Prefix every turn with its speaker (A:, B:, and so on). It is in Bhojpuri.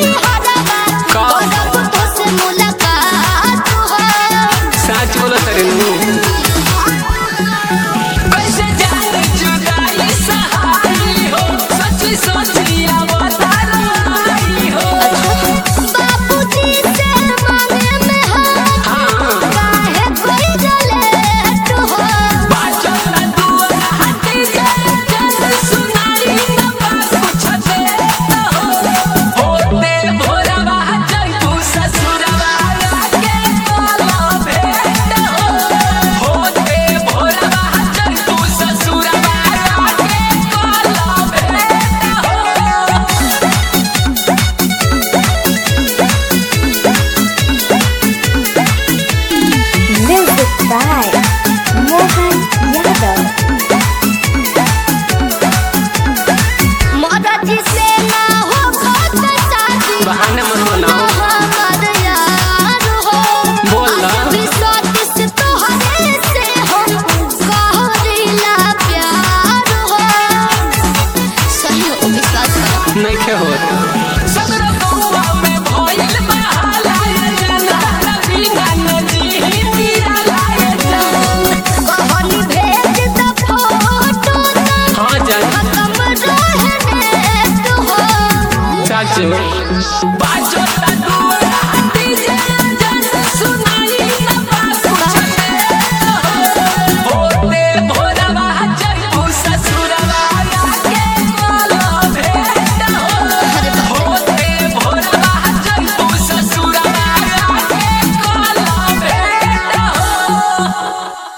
A: नहीं हरवा करब तो से मुलाकात हो
B: सच बोलो तेरे कैसे जाने जुदाई सहाई हो सच्ची सोचिया बता रही हो
A: बाबूजी से मांगे में हाथ काहे कोई जले तू हो
B: बाजो ना दुआ हटी जाए जैसे सुनाई ना बात कुछ दे हो होते भोरवा जई तू ससुरवा के काला भेंट हो होते भोरवा जई तू ससुरवा के काला
C: Music by Mohan Yadav.
A: मदद से ना हो खत शादी
B: बहाने मत बनाओ
A: हमर यार हो
B: बोला
A: विश्वास से तोहरे से हो कहरीला प्यार हो सही हो विश्वास कर
B: नहीं के होता सदर गौवा में भइल बहाला जना बिना नजी तेरा लाए
A: कहनी भेज द फोटो
B: हां जान
A: खत्म रहने तू हो
B: चाचू बाजो